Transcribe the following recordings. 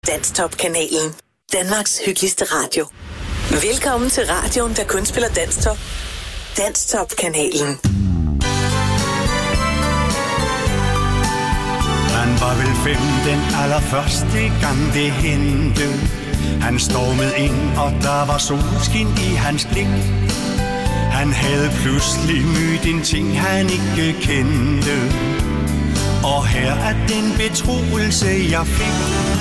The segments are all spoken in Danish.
Danstop-kanalen. Danmarks hyggeligste radio. Velkommen til radioen, der kun spiller Danstop. Danstop-kanalen. Han var vel 5 den allerførste gang det hente. Han stormede ind, og der var solskin i hans blik. Han havde pludselig mødt en ting, han ikke kendte. Og her er den betroelse, jeg fik.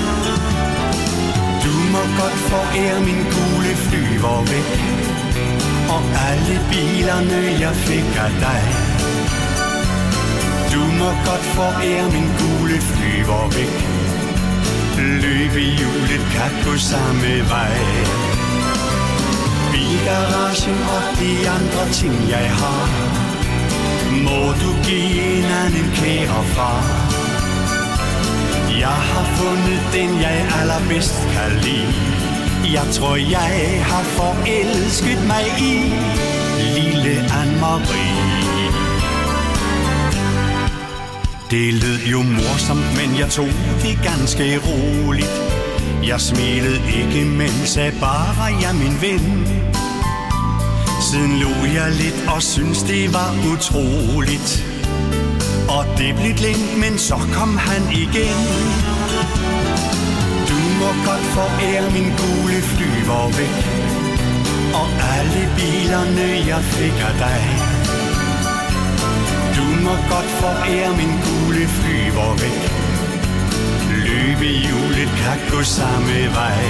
Du må godt forære min gule flyver væk, og alle bilerne, jeg fik af dig. Du må godt forære min gule flyver væk. Løbehjulet kan gå samme vej. Bilgaragen og de andre ting, jeg har, må du give en anden kære far. Jeg har fundet den, jeg allerbedst kan lide. Jeg tror, jeg har forelsket mig i lille Anne-Marie. Det lød jo morsomt, men jeg tog det ganske roligt. Jeg smilede ikke, men sagde bare, ja min ven. Siden lå jeg lidt og syntes, det var utroligt. Og det blev glemt, men så kom han igen. Du må godt forære min gule flyver væk, og alle bilerne, jeg fik af dig. Du må godt forære min gule flyver væk. Løbehjulet kan gå samme vej.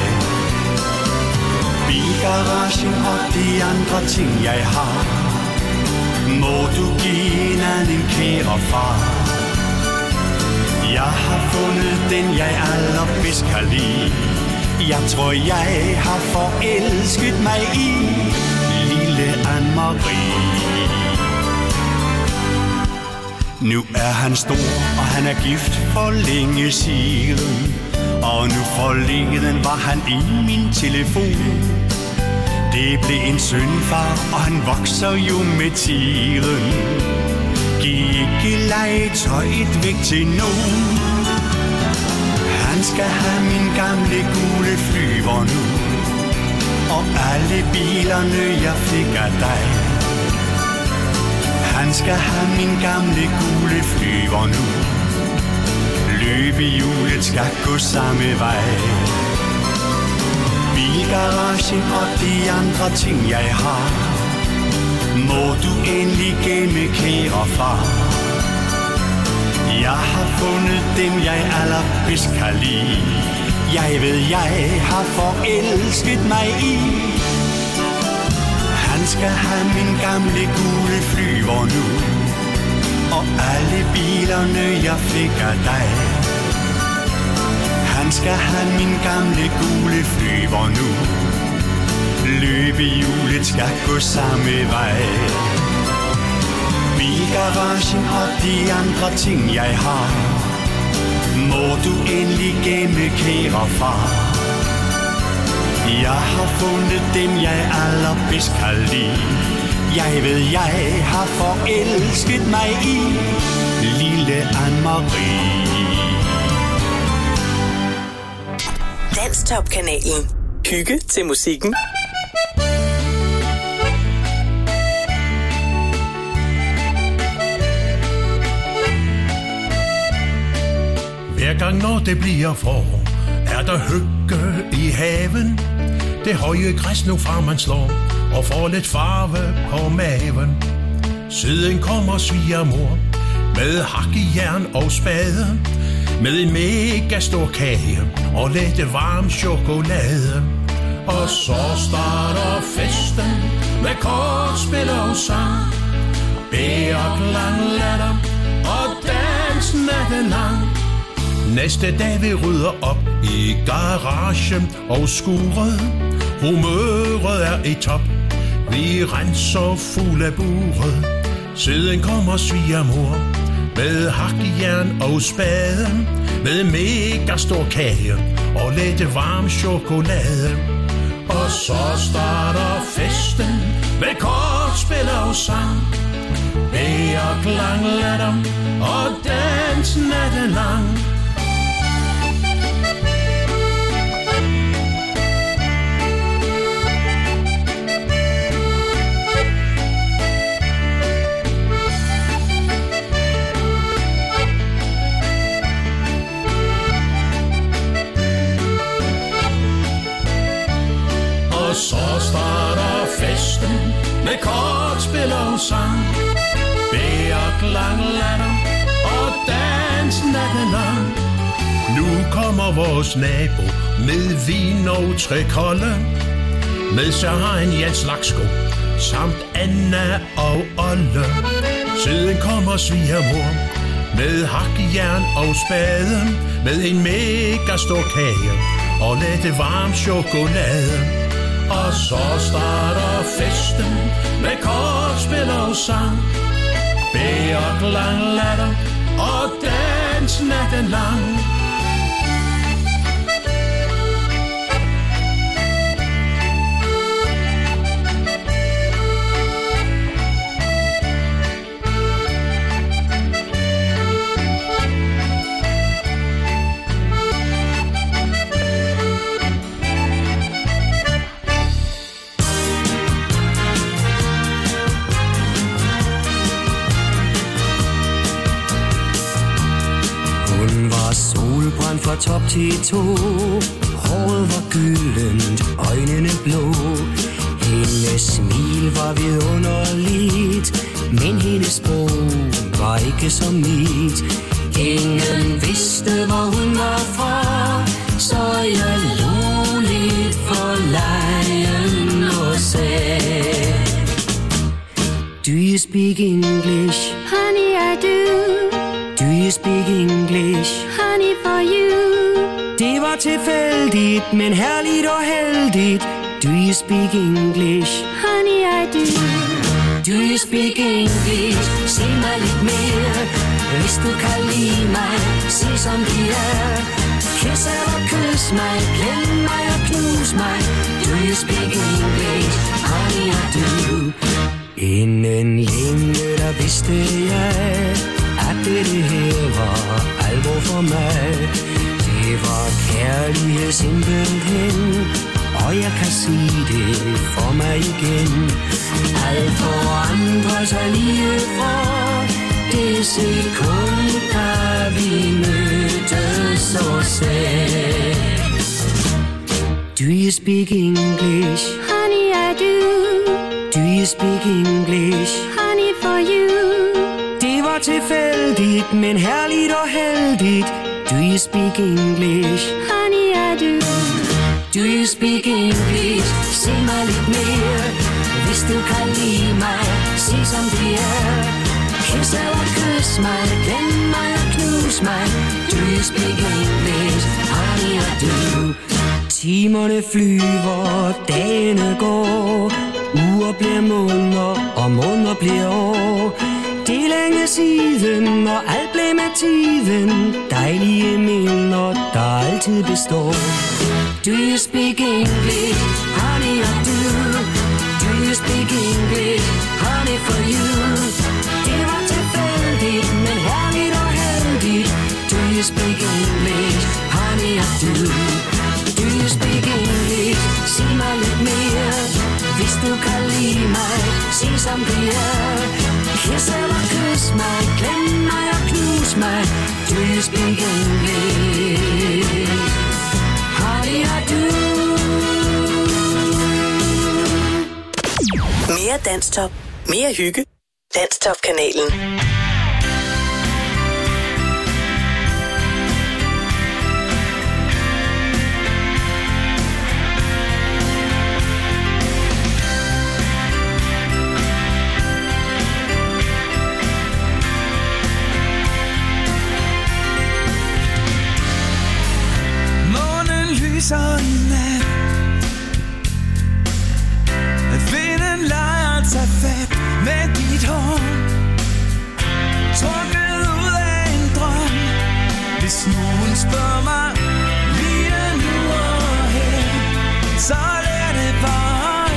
Bilgaragen og de andre ting, jeg har, må du give en anden kære far. Jeg har fundet den, jeg allerbedst kan lide. Jeg tror, jeg har forelsket mig i lille Anne-Marie. Nu er han stor, og han er gift for længe siden. Og nu forleden var han i min telefon. Det blev en søn, far, og han vokser jo med tiden. Giv ikke legetøjet væk til nogen. Han skal have min gamle gule flyver nu, og alle bilerne, jeg fik af dig. Han skal have min gamle gule flyver nu. Løbehjulet skal gå samme vej. Bilgaragen og de andre ting, jeg har, må du endelig gemme, kære far. Jeg har fundet dem, jeg allerbedst kan lide. Jeg ved, jeg har forelsket mig i. Han skal have min gamle gule flyver nu, og alle bilerne, jeg fik af dig. Han skal have min gamle gule flyver nu. Løbehjulet skal gå samme vej. Bilgaragen og de andre ting, jeg har, må du endelig gemme, kære far. Jeg har fundet dem, jeg allerbedst kan lide. Jeg ved, jeg har forelsket mig i lille Anne-Marie. Danstop-kanalen. Hygge til musikken. Hver gang når det bliver forår, er der hygge i haven. Det høje græs nu fra man slår, og får lidt farve på maven. Siden kommer svigermor med hakkejern og spade, med en mega stor kage og lidt varm chokolade. Og så starter festen med kortspil og sang, bærklang, latter og dans natten lang. Næste dag vi rydder op i garagen og skuret. Humøret er i top, vi renser fuld af buret. Siden kommer svigermor med hakkejern og spade, med mega stor kage og lidt varm chokolade. Og så starter festen med kortspil og sang, bærklang, latter og dans natten lang. starter festen med kortspil og sang. Bærer klang, latter og dans natten lang. Nu kommer vores nabo med vin og trekolde, med Søren Jens Laksko samt Anna og Olle. Siden kommer svigermor med hakjern og spade, med en mega stor kage og lidt varm chokolade. Og så starter festen med kortspil og sang. Bærer klang, latter og dans natten lang. Solbrændt fra top til tå, håret var gyldent, øjnene blå. Hendes smil var vidunderligt, men hendes sprog var ikke som mit. Ingen vidste, hvor hun var fra, så jeg lå lidt for lejen og sagde: Do you speak English? Honey, I do. Do you speak English? Honey, for you. Det var tilfældigt, men herligt og heldigt. Do you speak English? Honey, I do. Do you speak English? Sig mig lidt mere. Hvis du kan lide mig, sig som de er. Kiss eller kys mig, klem mig og knus mig. Do you speak English? Honey, I do. Inden længe, der vidste jeg, at det her var alvor for mig. Det var kærlighed simpelthen, og jeg kan sige det for mig igen. Alt forandrer sig lige fra det sekund, da vi mødtes og sagde: Do you speak English? Honey, I do. Do you speak English? Honey, for you. Det var tilfældigt, men herligt og heldigt. Do you speak English? Honey, I do. Do you speak English? Sig mig lidt mere. Hvis du kan lide mig, sig som det er. Kiss eller kys mig, klem mig og knus mig. Do you speak English? Honey, I do. Timerne flyver, dagene går. Uger bliver måneder, og måneder bliver år. Det er længe siden, og alt blev med tiden. Dejlige minder, der altid består. Do you speak English? Honey, I do. Do you speak English? Honey, for you. Det var tilfældigt, men herligt og heldigt. Do you speak English? Honey, I do. Do you speak English? Sig mig lidt mere. Hvis du kan lide mig, sig som det er. Kiss eller kys mig, klem mig og knus mig. Do you speak English? Honey, I do. Mere Danstop. Mere hygge. Danstop-kanalen. Så nat at vinden leger sig fat med dit hår, trukket ud af en drøm. Hvis nogen spørger mig lige nu og her, så lad det bare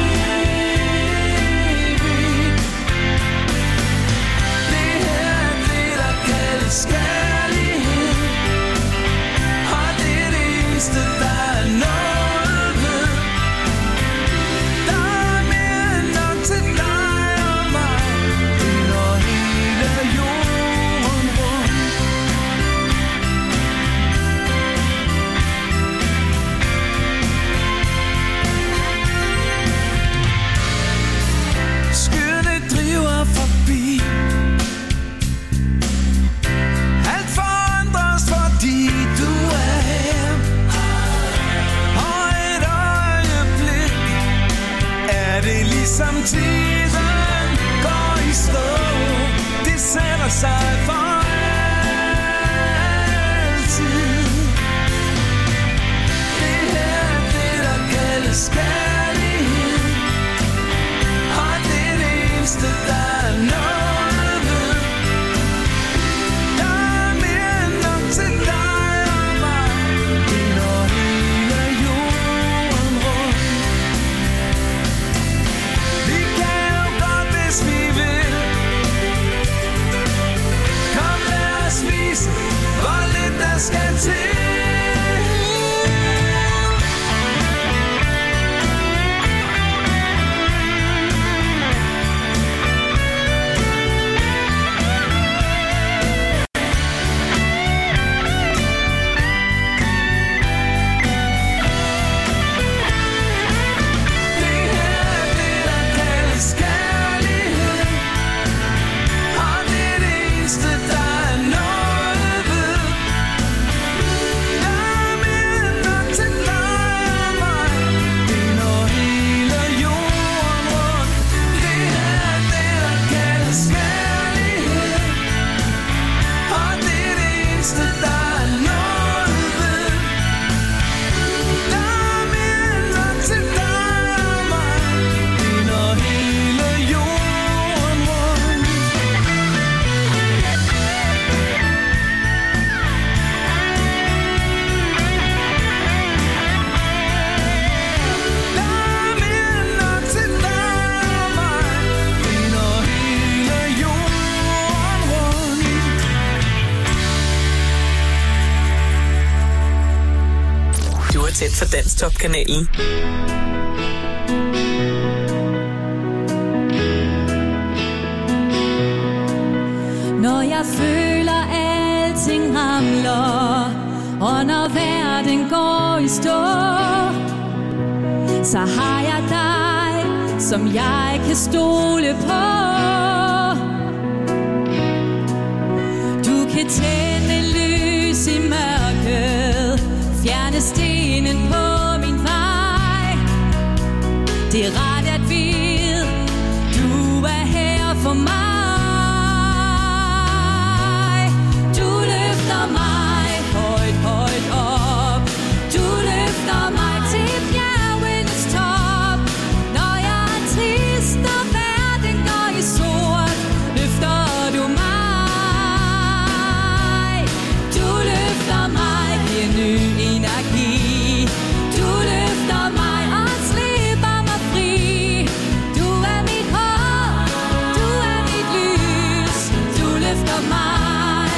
evigt. Det her er det, der kaldes kærlighed, og det er det eneste, der er noget. tændt for Danstop-kanalen. Når jeg føler alting ramler, og når verden går i stå, så har jeg dig, som jeg kan stole på. Du kan tænde lys i mørket, fjerne stenen på min vej. Det er rart at vide, du er her for mig. Du løfter mig højt, højt op. Du løfter mig til bjergenes top. Når jeg er trist og verden går i sort, løfter du mig. Du løfter mig, giver ny energi. Du løfter mig og slipper mig fri. Du er mit håb, du er mit lys. Du løfter mig.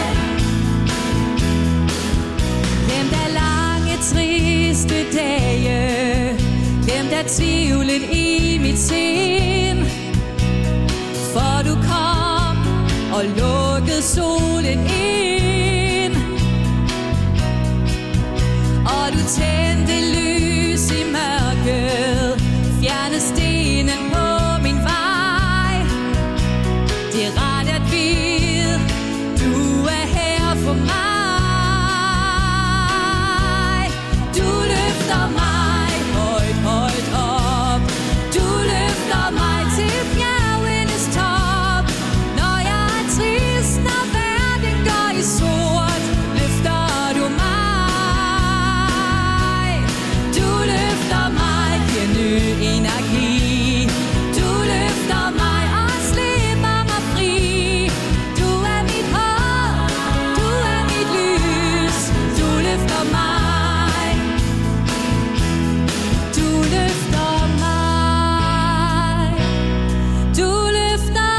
Glem da lange, triste dage. Glem da tvivlen i mit sind. For du kom og lukkede solen ind. Og du tændte lys i mørket, fjerne stenen på min vej. Det er rart at vide, du er her for mig. Du løfter mig højt, højt op. Du løfter mig til bjergenes top. Når jeg er trist, når verden går i sort, løfter du mig. Du løfter mig, giver ny energi. Du løfter mig og slipper mig fri. Du er mit håb, du er mit lys. Du løfter mig. Du løfter mig. Du løfter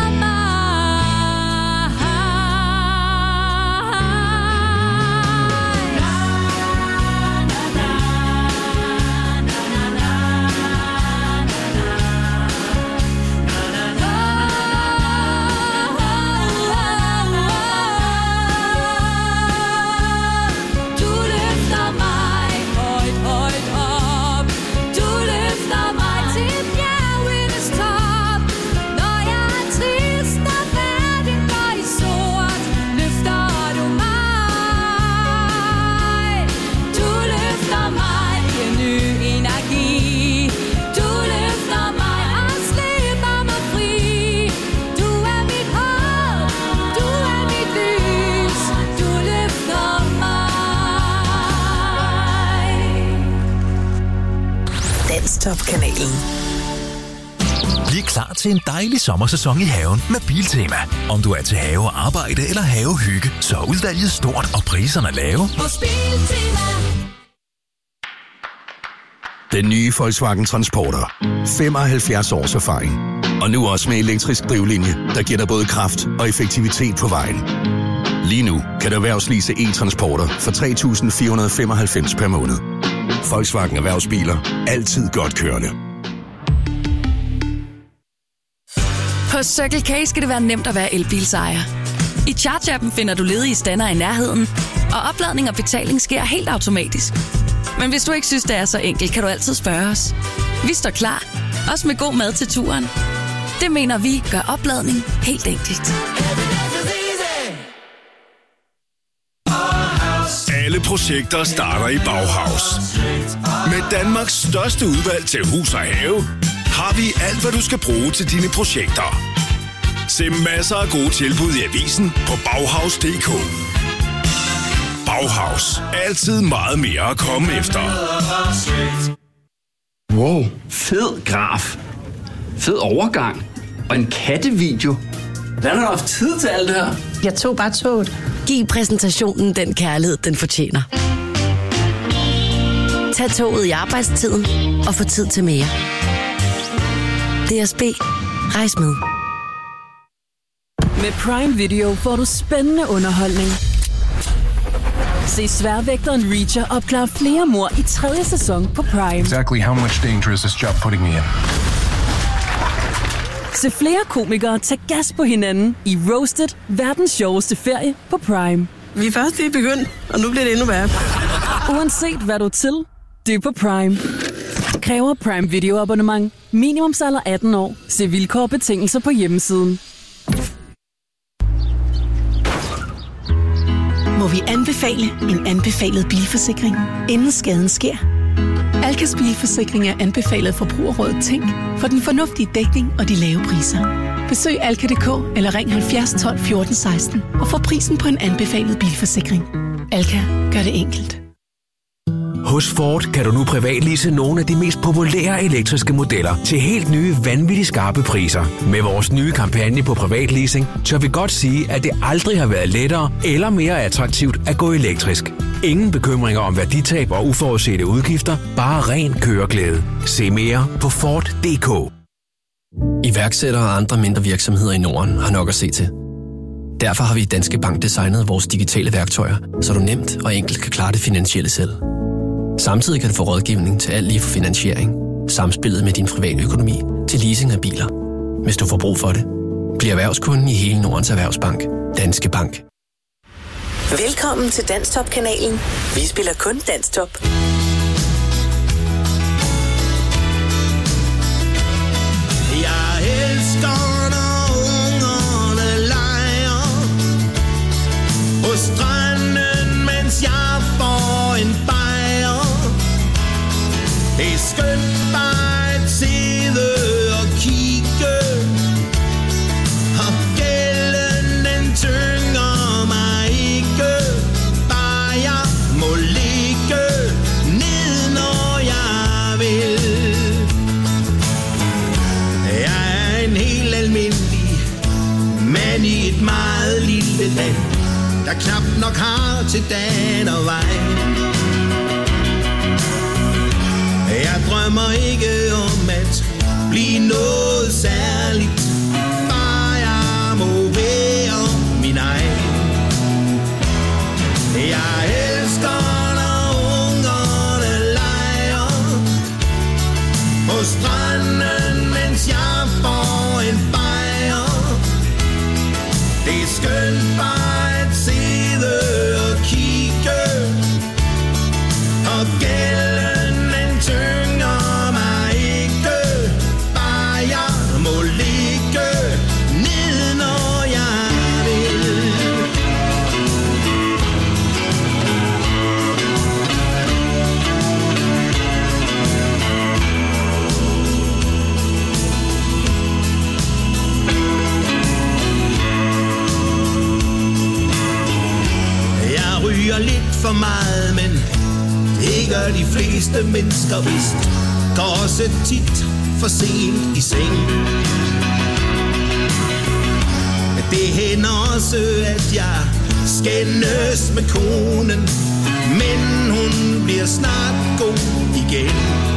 Du løfter mig højt, højt op. Du løfter mig til bjergenes top. Når jeg er trist og verden går i sort, løfter du mig. Du løfter mig, giver ny energi. Du løfter mig og slipper mig fri. Du er mit håb, du er mit lys. Du løfter mig. Danstop-kanalen. Bliv klar til en dejlig sommersæson i haven med Biltema. Om du er til havearbejde eller havehygge, så er udvalget stort og priserne lave. Hos Biltema. Den nye Volkswagen Transporter. 75 års erfaring. Og nu også med elektrisk drivlinje, der giver dig både kraft og effektivitet på vejen. Lige nu kan du erhvervslease e-transporter for 3.495 per måned. Volkswagen Erhvervsbiler. Altid godt kørende. Hos Circle K skal det være nemt at være elbilsejer. I Charge-appen finder du ledige stander i nærheden, og opladning og betaling sker helt automatisk. Men hvis du ikke synes, det er så enkelt, kan du altid spørge os. Vi står klar, også med god mad til turen. Det mener vi gør opladning helt enkelt. Alle projekter starter i Bauhaus. Med Danmarks største udvalg til hus og have, har vi alt, hvad du skal bruge til dine projekter. Se masser af gode tilbud i avisen på Bauhaus.dk. Bauhaus. Altid meget mere at komme efter. Wow, fed graf. Fed overgang. Og en kattevideo. Hvordan har du haft tid til alt det her? Jeg tog bare toget. Giv præsentationen den kærlighed, den fortjener. Tag toget i arbejdstiden og få tid til mere. DSB. Rejs med. Med Prime Video får du spændende underholdning. Se Sværvægteren Reacher opklare flere mord i 3. sæson på Prime. Exactly how much danger is this job putting me in? Se flere komikere tage gas på hinanden i Roasted, verdens sjoveste ferie på Prime. Vi er først lige begyndt, og nu bliver det endnu værre. Uanset hvad du er til, det er på Prime. Kræver Prime Video abonnement. Minimumsalder 18 år. Se vilkår og betingelser på hjemmesiden. Må vi anbefale en anbefalet bilforsikring, inden skaden sker? Alkas bilforsikring er anbefalet Forbrugerrådet Tænk for den fornuftige dækning og de lave priser. Besøg alka.dk eller ring 70 12 14 16 og få prisen på en anbefalet bilforsikring. Alka gør det enkelt. Hos Ford kan du nu privatlease nogle af de mest populære elektriske modeller til helt nye, vanvittigt skarpe priser. Med vores nye kampagne på privatleasing, tør vi godt sige, at det aldrig har været lettere eller mere attraktivt at gå elektrisk. Ingen bekymringer om værditab og uforudsete udgifter, bare ren køreglæde. Se mere på Ford.dk. Iværksættere og andre mindre virksomheder i Norden har nok at se til. Derfor har vi i Danske Bank designet vores digitale værktøjer, så du nemt og enkelt kan klare det finansielle selv. Samtidig kan du få rådgivning til alt lige fra finansiering, samspillet med din private økonomi til leasing af biler. Hvis du får brug for det, bliv erhvervskunden i hele Nordens Erhvervsbank. Danske Bank. Velkommen til Danstop-kanalen. Vi spiller kun Danstop. Jeg elsker, når ungerne leger på stranden, mens jeg får en bajer. Det er skønt bare at sidde og kigge, og gælden den tynger mig ikke. Bare jeg må ligge ned, når jeg vil. Jeg er en helt almindelig mand i et meget lille land, der knap nok har til dagen og vej. Jeg drømmer ikke om at blive noget særligt, bare jeg må være min egen. Jeg elsker, når ungerne leger på stranden, mens jeg får en bajer. Det er skønt bare at sidde og kigge, og gælden den tynger mig ikke. Bare jeg må ligge ned, når jeg vil. Jeg ryger lidt for meget, men det gør de fleste mennesker vist. Går også tit for sent i seng. Det hænder også, at jeg skændes med konen, men hun bliver snart god igen.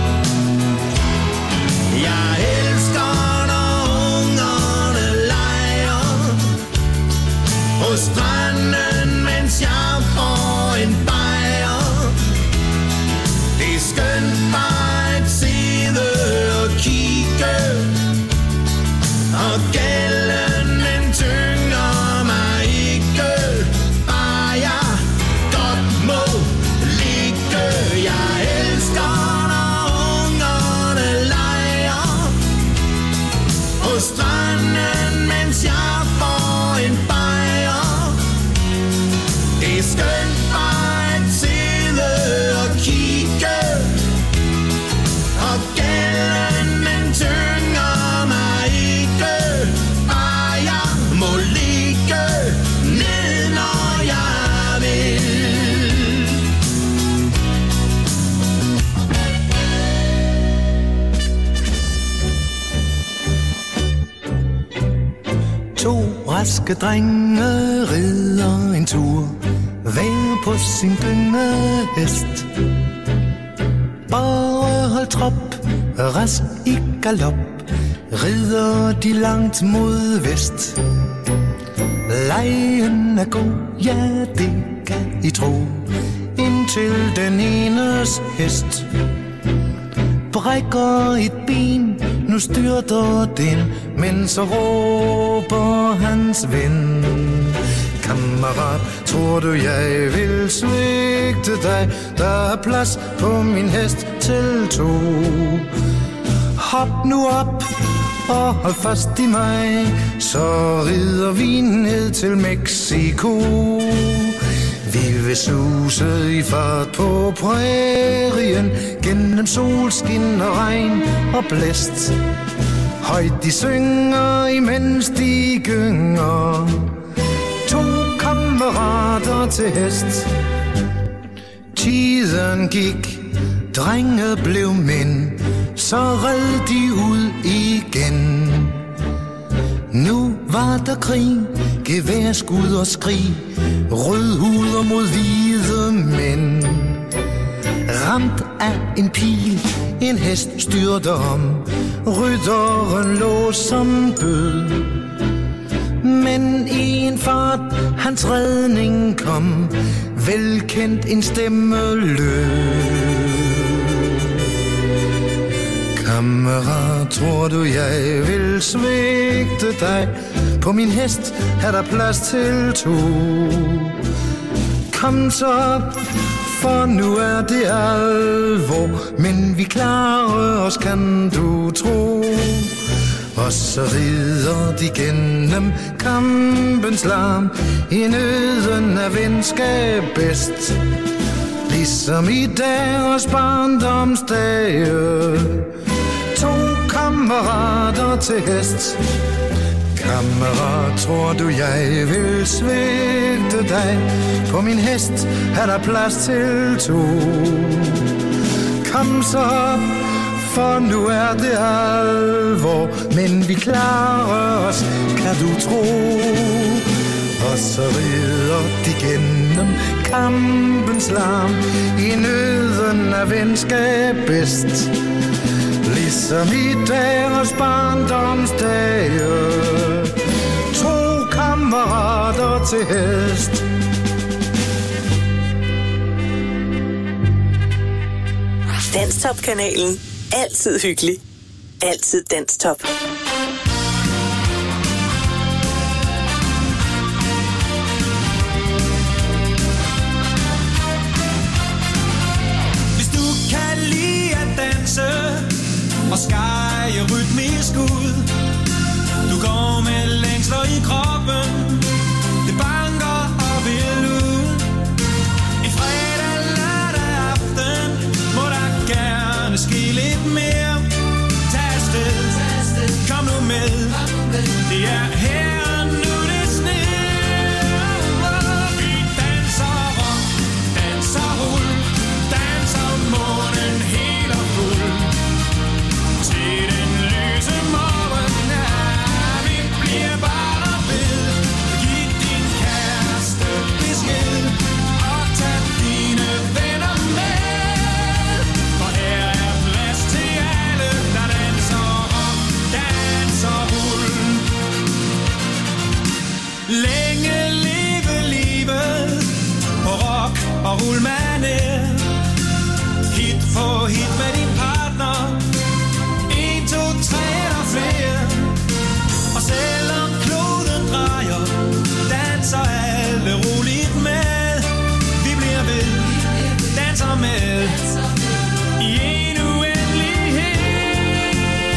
Jeg elsker, når ungerne leger på stranden, mens jeg får en bajer. Det er skønt bare at sidde og kigge, og gælden den tynger mig ikke. Bare jeg godt må ligge. Jeg elsker, når ungerne leger på stranden, mens jeg får en bajer. Det er skønt bare at sidde og kigge, og gælden den tynger mig ikke. Bare jeg må ligge ned, når jeg vil. To raske drenge rider en tur, hver på sin dynge hest. Bare hold trop, rask i galop, rider de langt mod vest. Lejen er god, ja det kan I tro, indtil den enes hest brækker et ben, nu styrter den, men så råber hans ven: kammerat, tror du jeg vil svigte dig? Der er plads på min hest til to. Hop nu op og hold fast i mig, så rider vi ned til Mexico. Vi vil suse i fart på prærien, gennem solskin og regn og blæst. Højt de synger, imens de gynger, to kammerater til hest. Tiden gik, drenge blev mænd, så red de ud igen. Nu var der krig, geværskud og skrig, rødhuder mod hvide mænd. Ramt af en pil, en hest styrte om, rytteren lå som død. Men i en fart, hans redning kom, velkendt en stemme lød: kammerat, tror du jeg vil svigte dig? På min hest er der plads til to. Kom så op, for nu er det alvor, men vi klarer os, kan du tro. Og så rider de gennem kampens larm, i nøden af venskab bedst. Ligesom i deres barndomsdage, to kammerater til hest. Kammerat, tror du jeg vil svigte dig? På min hest er der plads til to. Kom så op, for nu er det alvor, men vi klarer os, kan du tro. Og så rider de gennem kampens larm, i nøden af venskab bedst. Ligesom i deres barndomsdage, to kammerater til hest. Danstop-kanalen. Altid hyggelig. Altid Danstop. Hvis du kan lide at danse og skære rytmisk ud, du går med længsler i kroppen, det banker og vil ud. En fredag, lørdag aften må der gerne ske lidt mere. Tag afsted, kom nu med, det er her og nu det sner. Vi danser rock, danser rull, danser månen helt og fuld. Til den lyse morgen, ja, vi bliver bare ved. Giv din kæreste besked og tag dine venner med. For her er plads til alle, der danser rock, danser rull. Længe leve livet på rock og rullmanér. Hit på hit med din partner, 1, 2, 3 og flere. Og selvom kloden drejer, danser alle roligt med. Vi bliver ved, danser med i en uendelighed.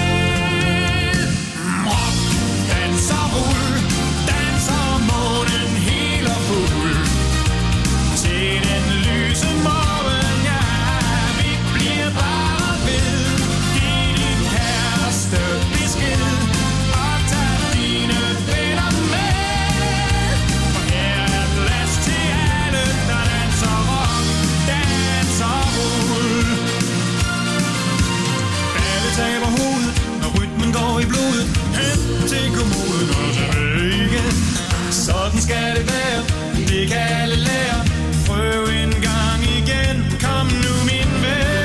Rock, danser, rull, danser månen helt og fuld. Til den lyse morgen, ja, vi bliver bare ved. Giv din kæreste besked og tag dine venner med. For her er plads til alle, der danser rock, danser rull. Alle taber hovedet, når rytmen går i blodet. Hen til kommoden og tilbage igen. Sådan skal det være, det kan alle lære. Prøv en gang igen, kom nu min ven.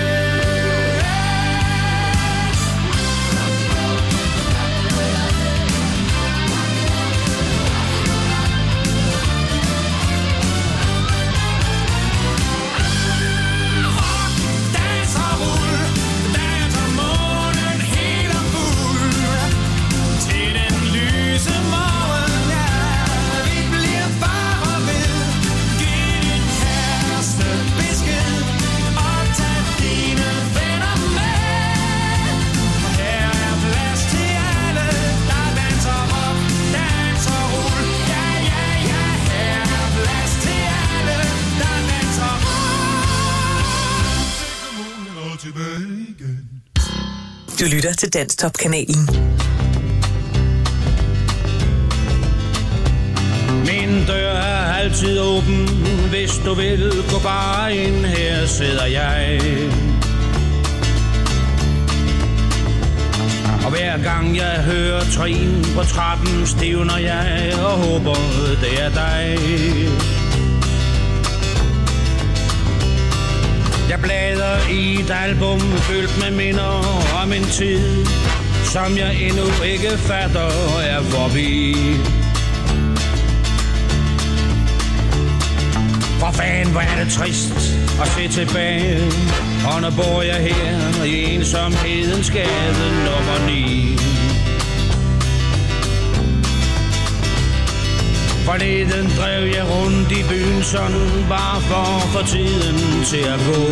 Du lytter til Danstop-kanalen. Min dør er altid åben, hvis du vil gå bare ind, her sidder jeg. Og hver gang jeg hører trin på trappen, stivner jeg og håber, det er dig. Jeg bladrer i et album fyldt med minder om en tid, som jeg endnu ikke fatter er forbi. For fanden, hvor er det trist at se tilbage, og nu bor jeg her i ensomhedens gade nummer 9. Forleden drev jeg rundt i byen sådan, bare for at få tiden til at gå.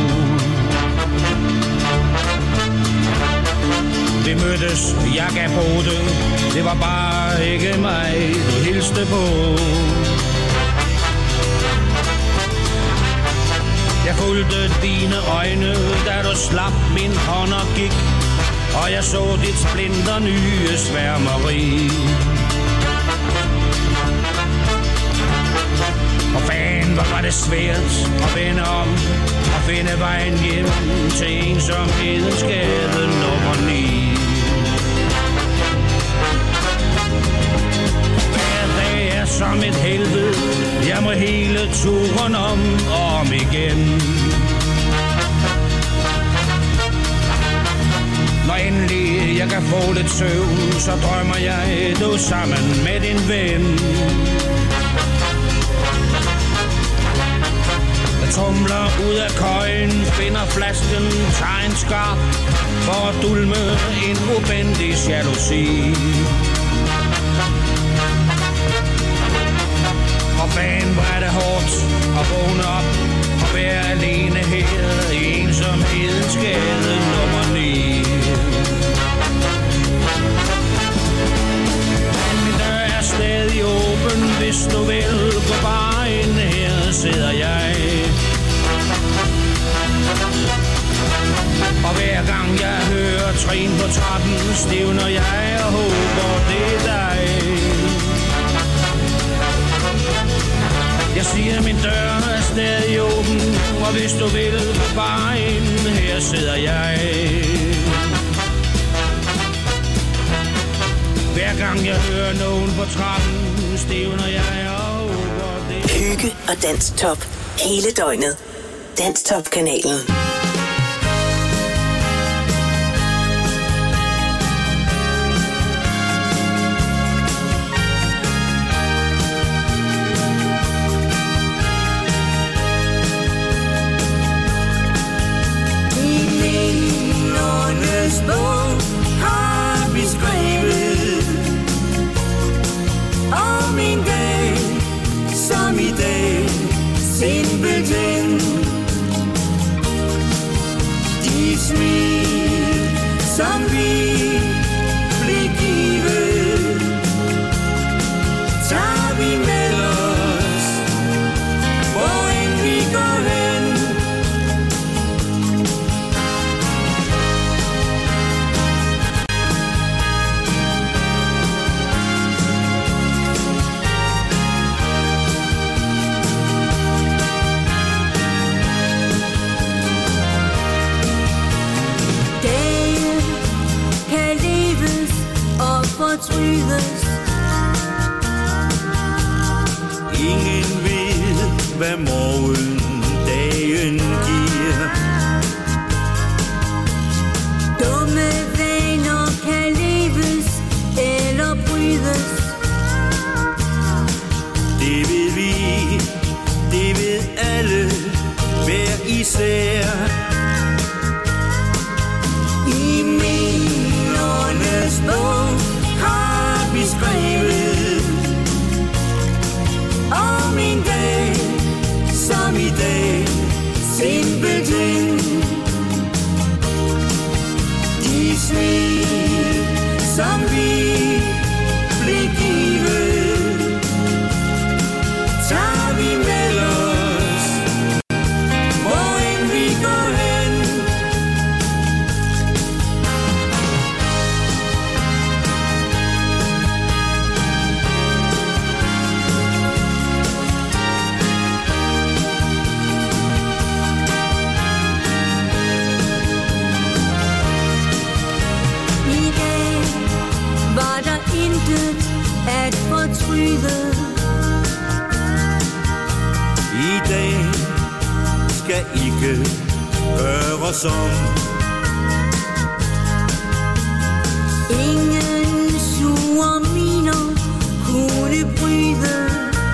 Vi mødtes, jeg gav på det, det var bare ikke mig, du hilste på. Jeg fulgte dine øjne, da du slap min hånd og gik, og jeg så dit splinter nye sværmeri. Og fanden, hvor var det svært at vende om og finde vejen hjem til ensomhedens gade nummer 9. Hver dag er som et helvede, jeg må hele turen om og om igen. Når endelig jeg kan få lidt søvn, så drømmer jeg, du sammen med din ven. Jeg tumler ud af køjen, finder flasken, tager en skarp for at dulme en ubendig jalousi. Og fanden, hvor er det hårdt at vågne op og være alene her i ensomhedens gade nummer 9. Men min dør er stadig åben, hvis du vil gå bare ind, her sidder jeg. Og hver gang jeg hører trin på trappen, stivner jeg og håber, det er dig. Jeg siger, min dør er stadig åben, og hvis du vil bare ind, her sidder jeg. Hver gang jeg hører nogen på trappen, stivner jeg og håber, det. Hygge og Danstop hele døgnet. Danstop-kanalen. Bog har vi skrevet om en dag som i dag, simpelthen. De smil, som vi blev givet, tager vi med os, hvor end vi går hen. Fortrydes. Ingen ved, hvad morgendagen giver. Dumme vaner kan leves eller brydes. Det ved vi, det ved alle, hver især. I mindernes bog har vi skrevet om en dag som i dag, simpelthen. De smil, som vi blev givet, tager vi med os, hvor end vi går hen. bryde. I dag skal ikke gøres om. Ingen sure miner kunne bryde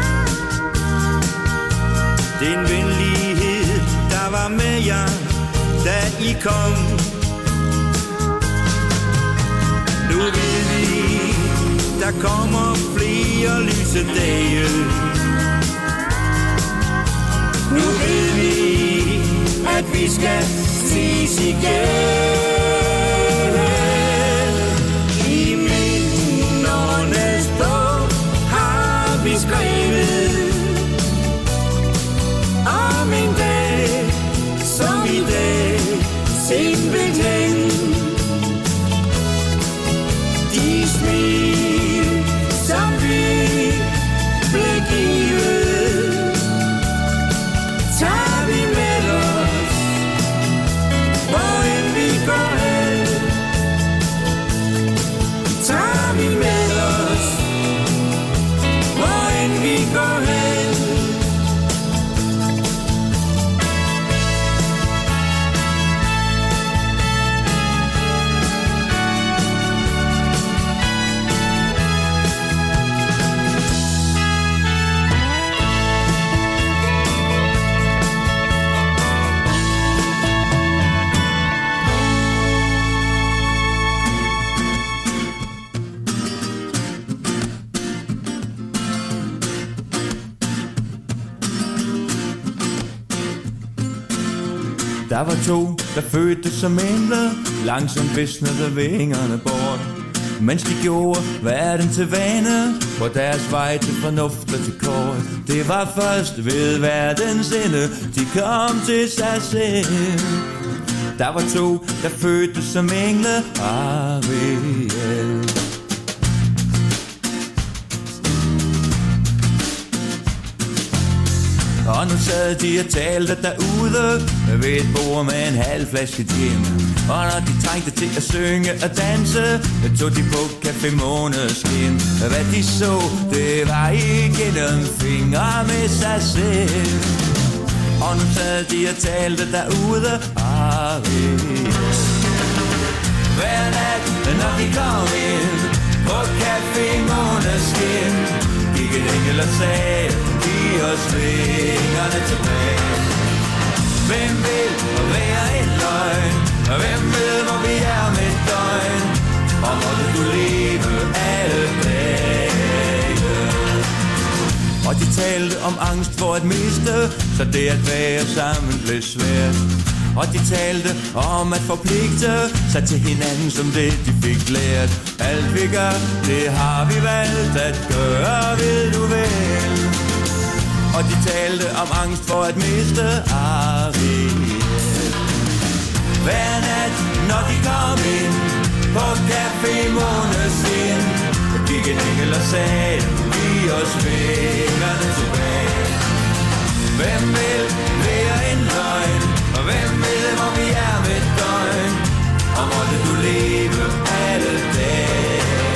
Den venlighed, der var med jer, da I kom. Nu ved vi, der kommer flere lyse dage. Nu ved vi, at vi skal ses igen. I mindernes bog har vi skrevet om en dag, som i dag, simpelthen. De smil, som vi blev givet, tager vi med os, hvorhen vi går hen. Tager vi med os, hvorhen vi går hen. Der var to, der fødte som engler, langsomt visnede vingerne bort, mens de gjorde verden til vane på deres vej til fornuft og til kort. Det var først ved verdens ende, de kom til sig selv. Der var to, der fødte som engle, Ariel. Og nu sad de og talte derude ved et bord med en halv flaske gin. Og når de trængte til at synge og danse, tog de på Café Måneskin. Hvad de så, det var igennem fingre med sig selv. Og nu sad de og talte derude, Ariel. Hver nat, når de kom ind på Café Måneskin, gik en engel og sagde, giv os vingerne tilbage. Hvem vil være en løgn? Hvem ved, hvor vi er med et døgn? Og måtte du leve alle dage. Og de talte om angst for at miste, så det at være sammen blev svært. Og de talte om at forpligte sig til hinanden som det de fik lært. Alt vi gør, det har vi valgt at gøre, ved du vel. Og de talte om angst for at miste Ariel. Hver nat, når de kom ind på Café Måneskin, gik en engel og sagde, giv os vingerne tilbage. Hvem vil være en løgn? Og hvem ved, hvor vi er med et døgn? Og måtte du leve alle dage.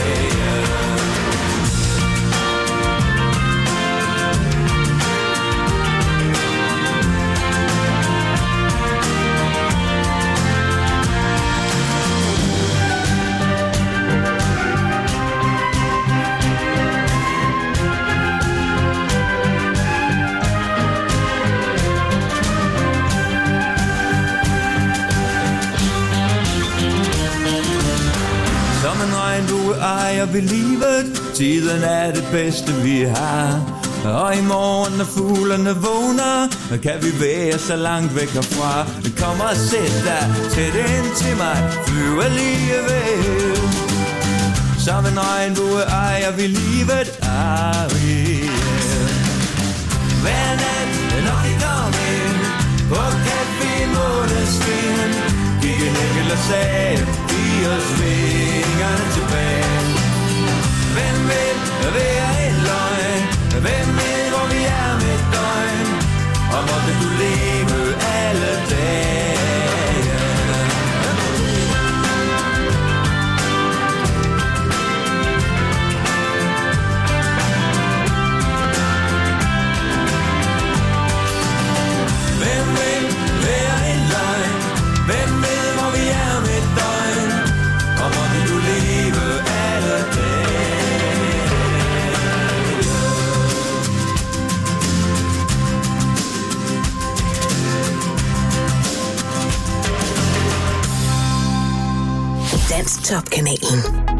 Som en regnbue ejer vi livet, tiden er det bedste vi har. Og i morgen når fuglerne vågner, kan vi være så langt væk herfra. Kom og sæt dig tæt ind til mig, flyv alligevel. Som en regnbue ejer vi livet, Ariel. Hver nat, når vi kom ind på Café Måneskin, gik en engel og sagde, giv os vingerne tilbage. Hvem vil være en løgn? Hvem ved, hvor vi er med et døgn? Og måtte du leve alle dage. Danstop-kanalen.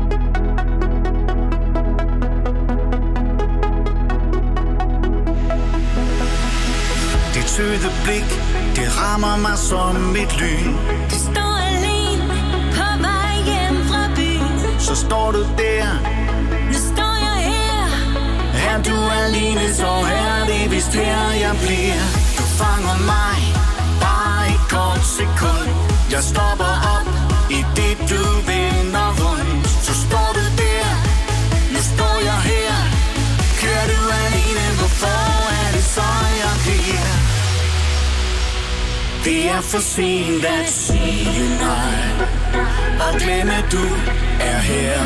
Dit søde blik, det rammer mig som et lyn. Du står alene på vej hjem fra byen. Så står du der. Nu står jeg her. Er du alene, så er det vist her jeg bliver. Du fanger mig, bare et kort sekund. Jeg stopper op i det du vender rundt. Så står du der, nu står jeg her. Kører du alene, hvorfor er det så jeg bliver? Det er for sent at sige nej, og glemme du er her.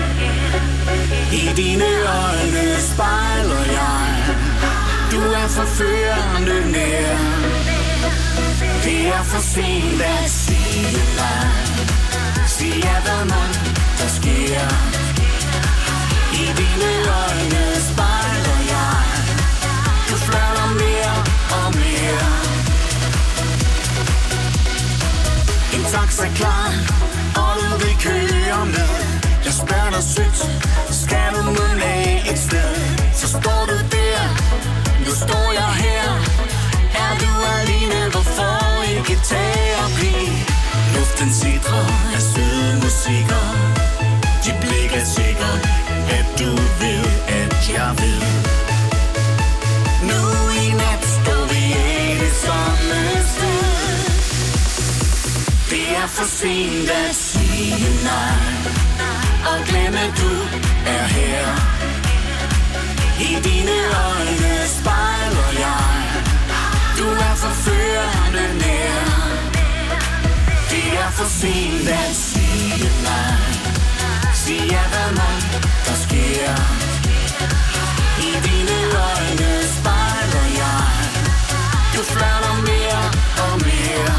I dine øjne spejler jeg. Du er forførende nær. Det er for sent at sige nej. Sig ja, hvad mon der sker. I dine øjne spejler jeg. Du flørter mere og mere. En taxa klar, og du vil køre med. Jeg spørger dig sødt, skal du med af et sted? Så står du der, nu står jeg her. Er du alene, hvorfor ikke tage og blive? Luften sidrer af søde musikker. Dit blik er sikkert, at du ved, at jeg ved. Nu i nat står vi i det samme sted. Det er for sent at sige nej, og glemme du er her. I dine øjne spejler jeg. Du er forførende nær. Det er for sent at sige nej. Sig ja, hvad mon der sker. I dine øjne spejler jeg. Du flørter mere og mere.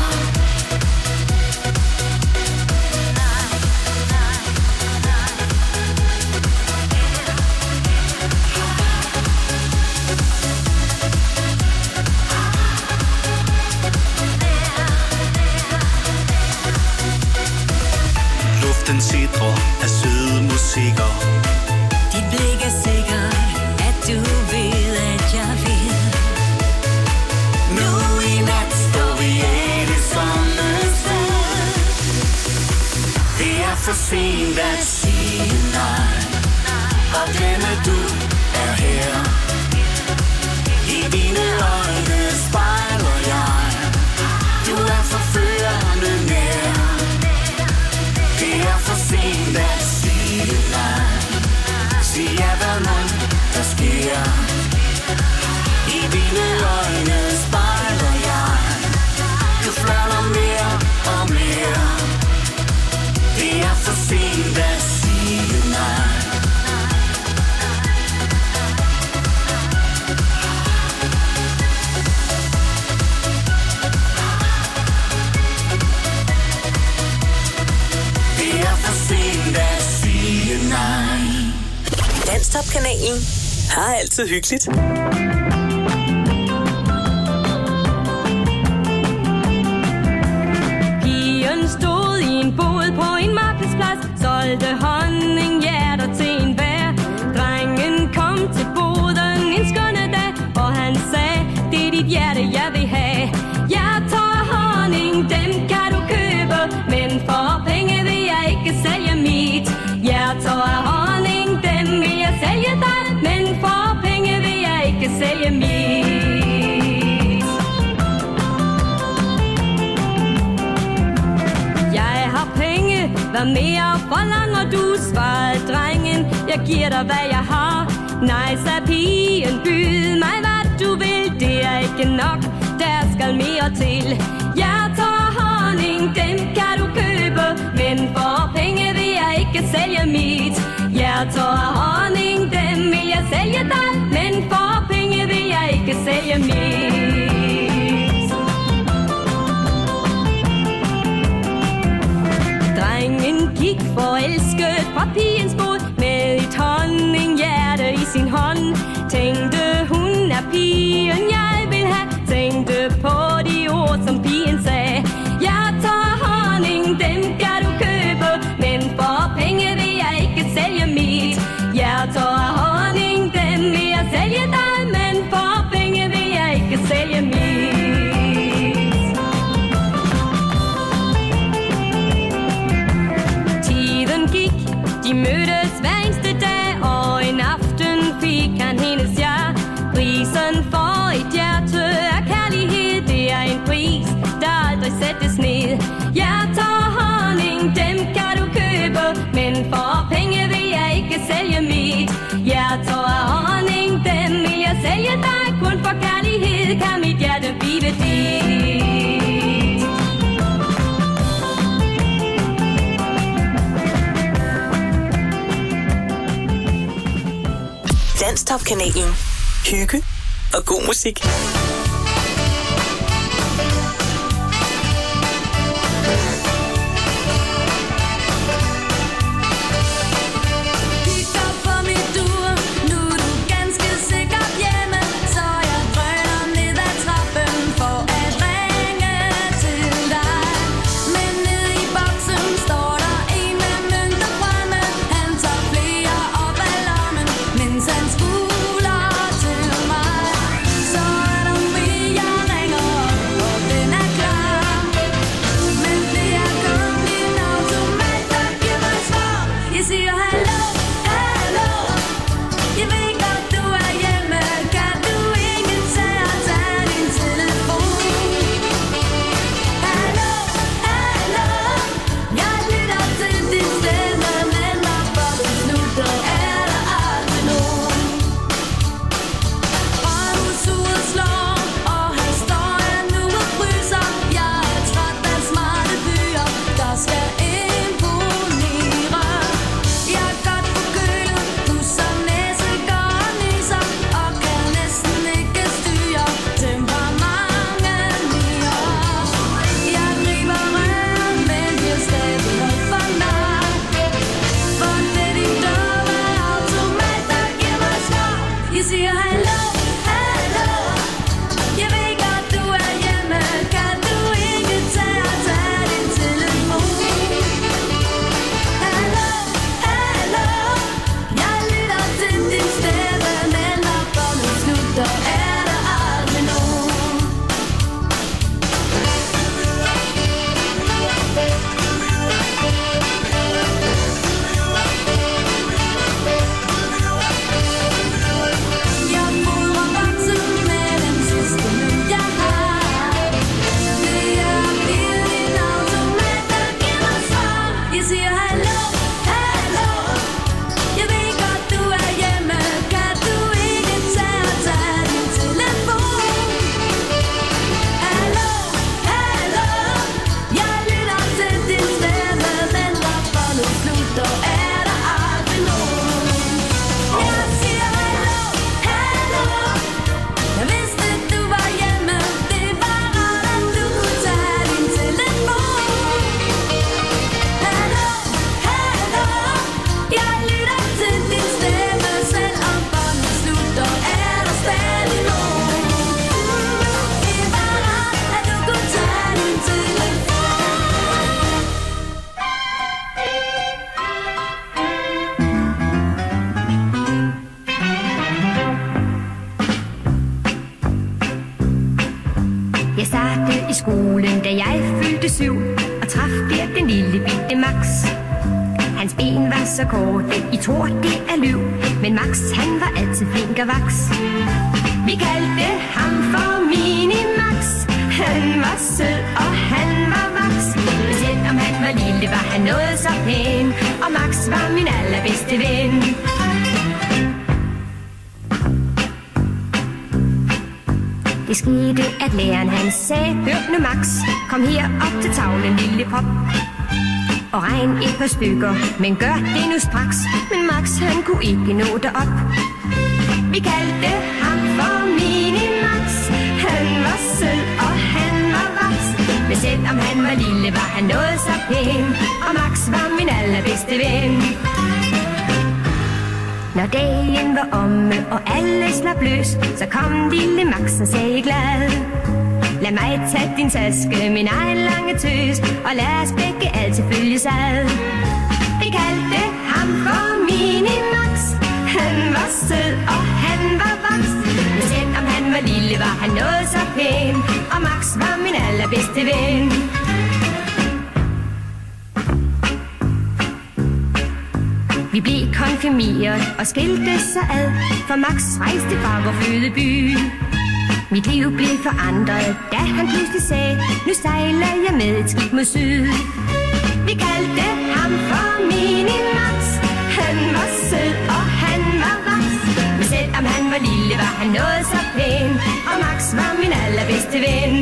Den sidder af søde musikker. Dit blik er sikkert, at du ved, at jeg vil. Nu i nat står vi i det samme sted. Det er for sent at sige nej, og glemme du er her. I dine øjne spejler jeg. Du er forførende nær. Det er for sent at sige nej. Sig ja, hvad mon der sker. I dine øjne spejler jeg. Du flørter mere og mere. Det er for sent at sige nej. Danstop-kanalen har altid hyggeligt. Pigen stod i en bod på en markedsplads, solgte honninghjerter til en hver. Drengen kom til boden en skønne dag, og han sagde, det er dit hjerte, jeg vil have. Jeg tager honning, dem kan du købe, men for penge vil jeg ikke sælge mit. Jeg tager honning, dem vil jeg sælge dig, men for penge vil jeg ikke sælge mit. Jeg har penge, hvad mere forlanger du, svarede drengen. Jeg giver dig, hvad jeg har. Nej, sagde pigen, byd mig, hvad du vil. Det er ikke nok, der skal mere til. Jeg tager honning, dem kan du købe, men for penge vil jeg ikke sælge mit. Jeg tager honning, dem vil jeg sælge dig, men for penge vil jeg ikke sælge mit. Drengen gik forelsket fra pigens bod med et honninghjerte i sin hånd. Tænkte hun er pigen jeg vil have, tænkte på de ord som pigen sagde. Jeg tager honning, dem kan du købe, men mødtes hver eneste dag, og en aften fik han hendes ja. Prisen for et hjerte af kærlighed, det er en pris, der aldrig sættes ned. Hjerter og honning, dem kan du købe, men for penge vil jeg ikke sælge mit. Hjerter og honning, dem vil jeg sælge dig. Kun for kærlighed kan mit hjerte blive dit. Danstop-kanalen. Hygge og god musik. skolen, da jeg fyldte 7 og traf der den lille bitte Max. Hans ben var så korte, I tror det er løv, men Max han var altid flink og vaks. Vi kaldte ham for Mini-Max. Han var sød og han var vaks. Men selvom han var lille, var han noget så pæn, og Max var min allerbedste ven. Det skete, at læreren han sagde, hør nu Max, kom her op til tavlen, lille pop, og regn et par stykker, men gør det nu straks. Men Max han kunne ikke nå derop. Vi kaldte ham for Mini-Max. Han var sød og han var vaks. Men selvom han var lille, var han noget så pæn, og Max var min allerbedste ven. Når dagen var omme, og alle slap løs, så kom lille Max og sagde glad: lad mig tage din taske, min egen lange tøs, og lad os begge altid følges ad. Vi kaldte ham for Mini-Max. Han var sød og han var vaks. Men selvom han var lille, var han noget så pæn, og Max var min allerbedste ven. Vi blev konfirmeret og skilte sig ad, for Max rejste fra vor fødeby. Mit liv blev forandret, da han pludselig sagde, nu sejler jeg med et skib mod syd. Vi kaldte ham for Mini-Max. Han var sød og han var vaks. Men selvom han var lille, var han noget så pæn, og Max var min allerbedste ven.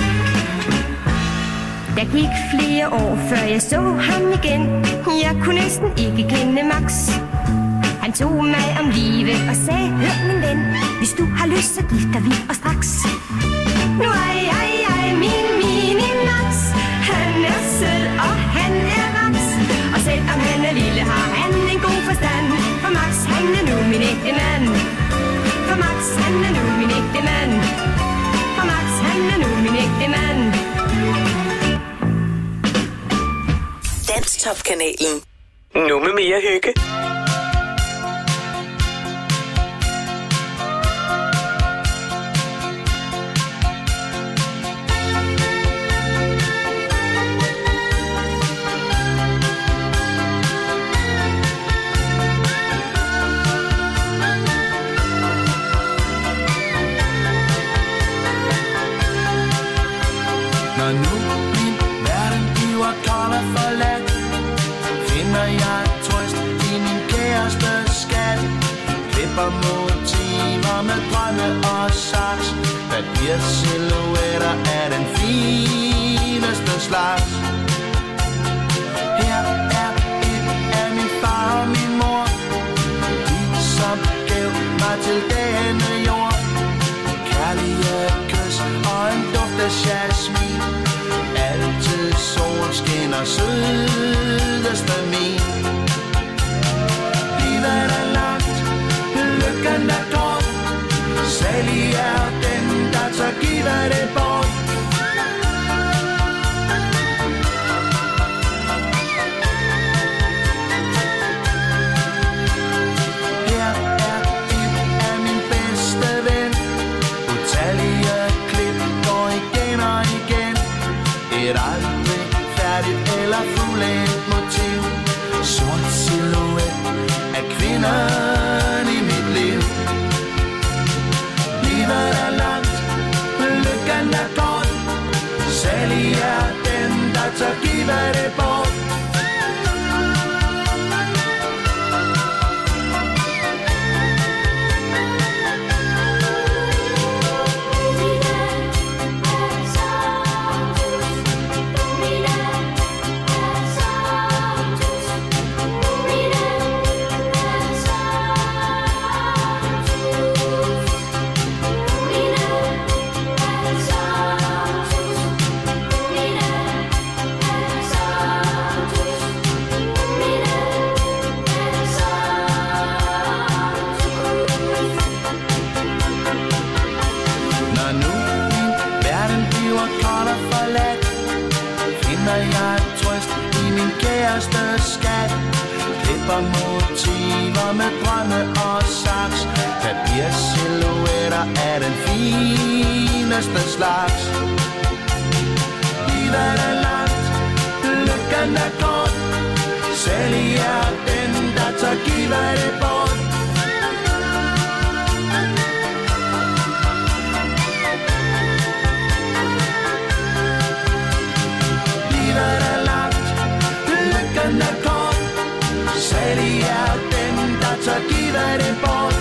Der gik flere år, før jeg så ham igen. Jeg kunne næsten ikke kende Max. Han tog mig om livet og sagde, hør min ven, hvis du har lyst, så gifter vi os straks. Nu er jeg min Mini-Max. Han er sød og han er vaks. Og selvom han er lille, har han en god forstand. For Max, han er nu min ægte mand. For Max, han er nu min ægte mand. For Max, han er nu min ægte mand. Danstop-kanalen. Nu med mere hygge. Når nu min verden bliver kold og forladt, finder jeg trøst i min kærestes skat. Klipper motiver med drømme og saks. Papirsilhuetter er den fineste slags. Her er et af min far og min mor, de som gav mig til denne jord. Kærlige kys og en duft af jasmin. Altid solskin og sødeste min. Livet er langt, lykken er kort. Særlig er den, der tør give det bort. Her er et af min bedste ven. Utallige klip går igen og igen. Et aldrig færdigt eller fuldendt motiv. Sort silhuet af kvinderne i mit liv. Livet er langt, lykken er kort. Særlig er den, der tør give det bort. Motiver med drømme og saks. Papirsilhuetter er den fineste slags. Livet er langt, lykken er kort. Særlig er den, der tør give det bort. Livet er langt, lykken er kort. Særlig er den, der tør give det bort.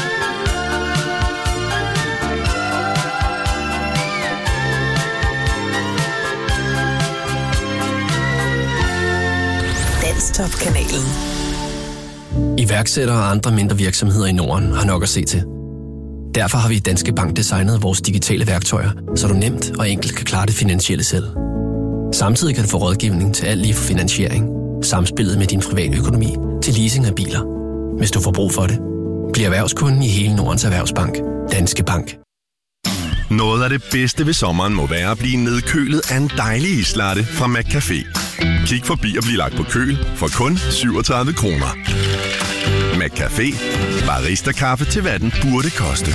Danstop-kanalen. Iværksættere og andre mindre virksomheder i Norden har nok at se til. Derfor har vi i Danske Bank designet vores digitale værktøjer, så du nemt og enkelt kan klare det finansielle selv. Samtidig kan du få rådgivning til alt lige fra finansiering, samspillet med din private økonomi til leasing af biler. Hvis du får brug for det, bliv erhvervskunden i hele Nordens Erhvervsbank. Danske Bank. Noget af det bedste ved sommeren må være at blive nedkølet af en dejlig islatte fra McCafé. Kig forbi og bliv lagt på køl for kun 37 kroner. McCafé. Barista-kaffe til hvad den burde koste.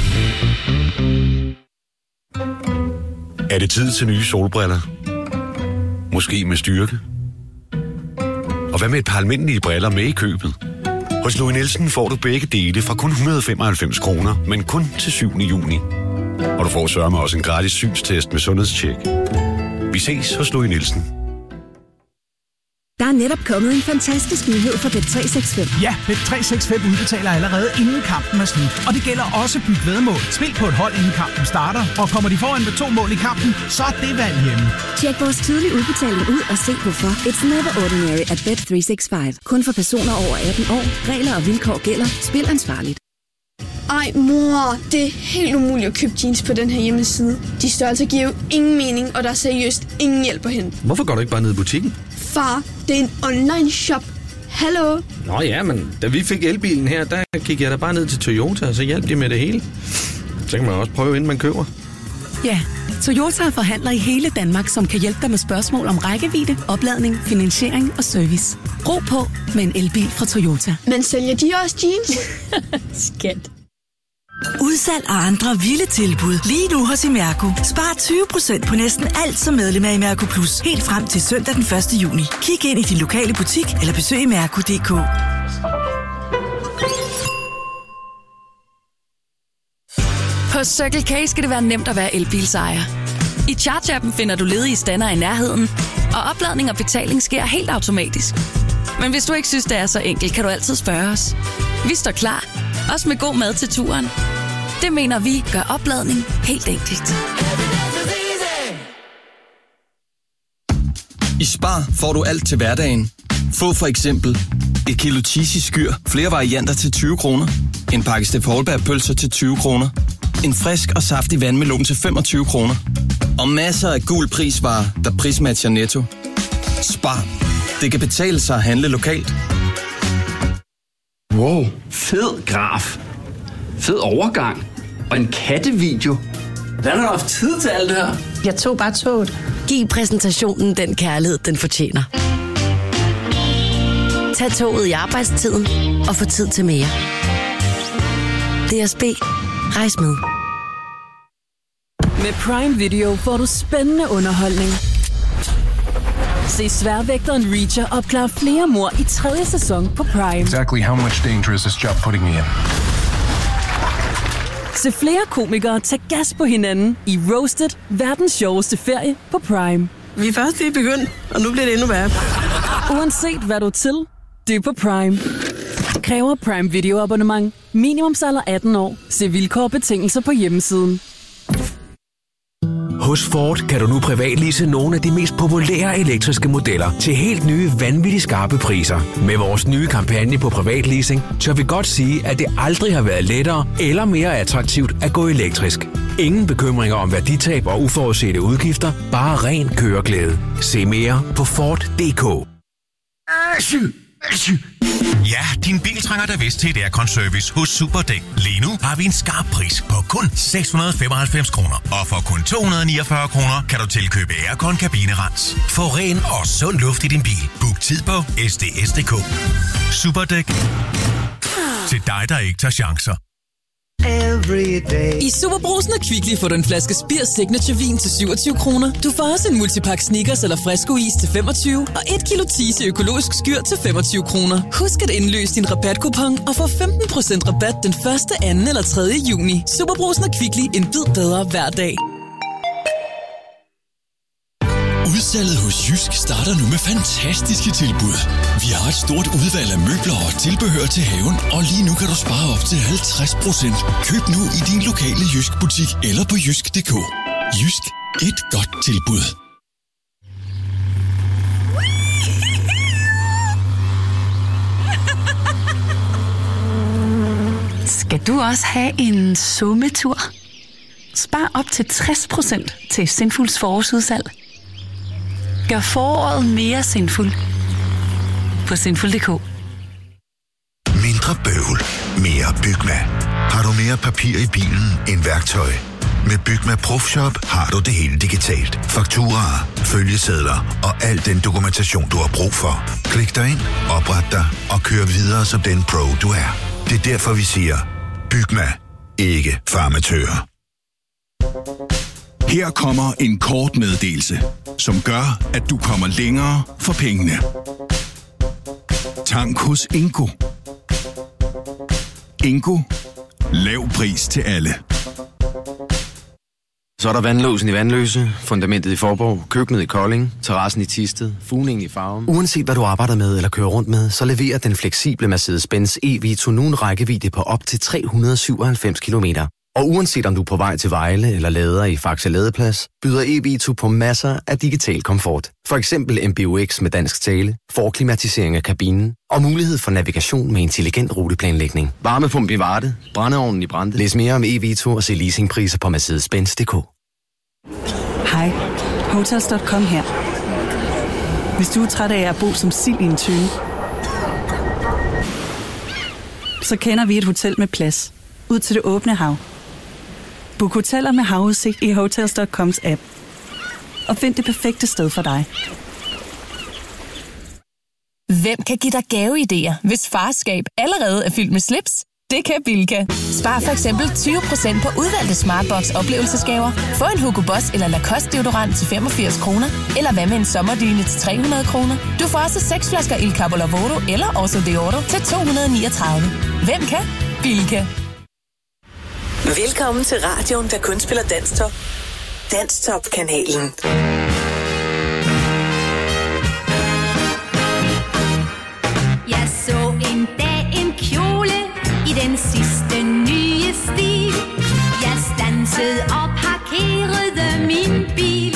Er det tid til nye solbriller? Måske med styrke? Og hvad med et par almindelige briller med i købet? Hos Louis Nielsen får du begge dele fra kun 195 kroner, men kun til 7. juni. Og du får sørme også en gratis synstest med sundhedstjek. Vi ses hos Louis Nielsen. Der er netop kommet en fantastisk nyhed fra Bet365. Ja, Bet365 udbetaler allerede inden kampen er slut. Og det gælder også Byg Væddemål. Spil på et hold inden kampen starter, og kommer de foran med 2 mål i kampen, så er det valg hjemme. Tjek vores tidlige udbetaling ud og se hvorfor. It's never ordinary at Bet365. Kun for personer over 18 år. Regler og vilkår gælder. Spil ansvarligt. Ej mor, det er helt umuligt at købe jeans på den her hjemmeside. De størrelser giver jo ingen mening, og der er seriøst ingen hjælp at hente. Hvorfor går du ikke bare ned i butikken? Far, det er en online shop. Hallo? Nå ja, men da vi fik elbilen her, der gik jeg da bare ned til Toyota, og så hjalp de med det hele. Så kan man også prøve, inden man køber. Ja, Toyota er forhandler i hele Danmark, som kan hjælpe dig med spørgsmål om rækkevidde, opladning, finansiering og service. Ro på med en elbil fra Toyota. Men sælger de også jeans? Skat. Udsalg og andre vilde tilbud lige nu hos Imerco. Spar 20% på næsten alt som medlem af Imerco Plus. Helt frem til søndag den 1. juni. Kig ind i din lokale butik eller besøg imerco.dk. På Circle K skal det være nemt at være elbilsejer. I Charge-appen finder du ledige stander i nærheden, og opladning og betaling sker helt automatisk. Men hvis du ikke synes, det er så enkelt, kan du altid spørge os. Vi står klar, også med god mad til turen. Det mener vi gør opladning helt enkelt. I Spar får du alt til hverdagen. Få for eksempel et kilo cheesy skyr, flere varianter til 20 kroner. En pakke Steff Holberg-pølser til 20 kroner. En frisk og saftig vandmelon til 25 kroner. Og masser af gul prisvarer, der prismatcher Netto. Spar. Det kan betale sig at handle lokalt. Wow, fed graf. Fed overgang. Og en kattevideo. Hvordan har du haft tid til alt det her? Jeg tog bare toget. Giv præsentationen den kærlighed, den fortjener. Tag toget i arbejdstiden og få tid til mere. DSB. Rejs med. Med Prime Video får du spændende underholdning. Se sværvægteren Reacher opklare flere mord i 3. sæson på Prime. Exactly how much danger is this job putting me in? Se flere komikere tage gas på hinanden i Roasted, verdens sjoveste ferie på Prime. Vi er først lige begyndt, og nu bliver det endnu værre. Uanset hvad du er til, det er på Prime. Kræver Prime Video abonnement. Minimumsalder 18 år. Se vilkår og betingelser på hjemmesiden. Hos Ford kan du nu privatlease nogle af de mest populære elektriske modeller til helt nye vanvittigt skarpe priser. Med vores nye kampagne på privatleasing, tør vi godt sige, at det aldrig har været lettere eller mere attraktivt at gå elektrisk. Ingen bekymringer om værditab og uforudsete udgifter, bare ren køreglæde. Se mere på Ford.dk. Ja, din bil trænger da vist til et aircon-service hos Superdæk. Lige nu har vi en skarp pris på kun 695 kroner. Og for kun 249 kroner kan du tilkøbe aircon-kabinerens. Få ren og sund luft i din bil. Book tid på sds.dk. Superdæk. Til dig, der ikke tager chancer. I Superbrugsen og Kvickly får du en flaske Spir Signature Vin til 27 kroner. Du får også en multipack Snickers eller Fresco-is til 25, og 1 kilo Tise økologisk skyr til 25 kroner. Husk at indløse din rabatkupon og få 15% rabat den 1., 2. eller 3. juni. Superbrugsen og Kvickly, en bid bedre hver dag. Udsalget hos Jysk starter nu med fantastiske tilbud. Vi har et stort udvalg af møbler og tilbehør til haven, og lige nu kan du spare op til 50%. Køb nu i din lokale Jysk butik eller på jysk.dk. Jysk. Et godt tilbud. Skal du også have en sommetur? Spar op til 60% til Sinfuls forårsudsalg. Gør foråret mere sinful på sinful.dk. Mindre bøvl, mere Bygma. Har du mere papir i bilen end værktøj? Med Bygma Profshop har du det hele digitalt. Fakturaer, følgesedler og al den dokumentation, du har brug for. Klik dig ind, opret dig og kør videre som den pro, du er. Det er derfor, vi siger, Bygma, ikke farmatører. Her kommer en kort meddelelse, som gør, at du kommer længere for pengene. Tank hos Inco. Ingo. Lav pris til alle. Så er der vandlåsen i Vandløse, fundamentet i Forborg, køkkenet i Kolding, terrassen i Thisted, fugningen i Farum. Uanset hvad du arbejder med eller kører rundt med, så leverer den fleksible Mercedes-Benz e-Vito nu en rækkevidde på op til 397 km. Og uanset om du er på vej til Vejle eller lader i Faxe Ladeplads, byder e-Vito på masser af digital komfort. For eksempel MBUX med dansk tale, forklimatisering af kabinen og mulighed for navigation med intelligent ruteplanlægning. Varmepump i Varde, brændeovnen i Brande. Læs mere om e-Vito og se leasingpriser på Mercedes-Benz.dk. Hej, Hotels.com her. Hvis du er træt af at bo som sild i en tønde, så kender vi et hotel med plads ud til det åbne hav. Book hoteller med havudsigt i Hotels.coms app. Og find det perfekte sted for dig. Hvem kan give dig gaveidéer, hvis farskab allerede er fyldt med slips? Det kan Bilka. Spar for eksempel 20% på udvalgte Smartbox oplevelsesgaver. Få en Hugo Boss eller Lacoste deodorant til 85 kroner. Eller hvad med en sommerdyne til 300 kroner. Du får også 6 flasker Il Capo Lavoro eller Oso Deodoro til 239. Hvem kan? Bilka. Velkommen til radioen, der kun spiller Danstop. Danstop-kanalen. Jeg så en dag en kjole i den sidste nye stil. Jeg stansede og parkerede min bil.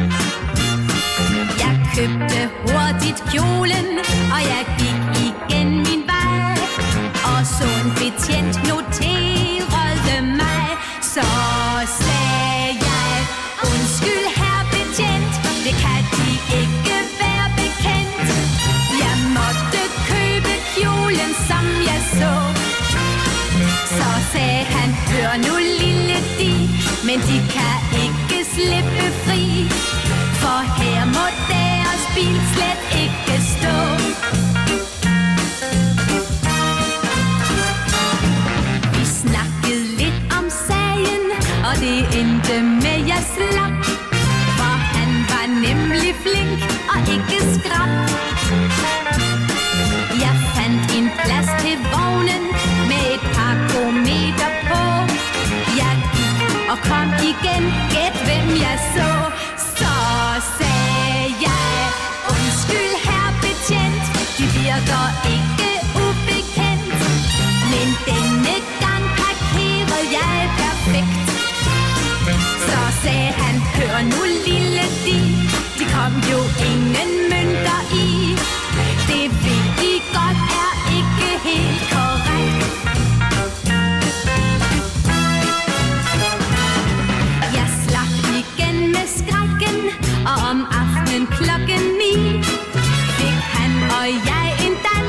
Jeg købte hurtigt kjolen, og jeg gik igen min vej. Og så en betjent noterede mig. Så sagde jeg, undskyld herr betjent, det kan de ikke være bekendt. Jeg måtte købe kjolen, som jeg så. Så sagde han, hør nu lille de, men de kan ikke slippe fri. For her må deres bil slet ikke stå. Vi snakkede lidt om sagen, og det endte med jeg slap. For han var nemlig flink og ikke skrap. Jeg fandt en plads til vognen med et par meter på. Jeg gik og kom igen, gæt hvem jeg så. Så sagde jeg, undskyld herr betjent, de virker ikke ubekendt. Men denne gang parkerede jeg perfekt. Så sagde han, hør nu lille de kom jo ingen mønter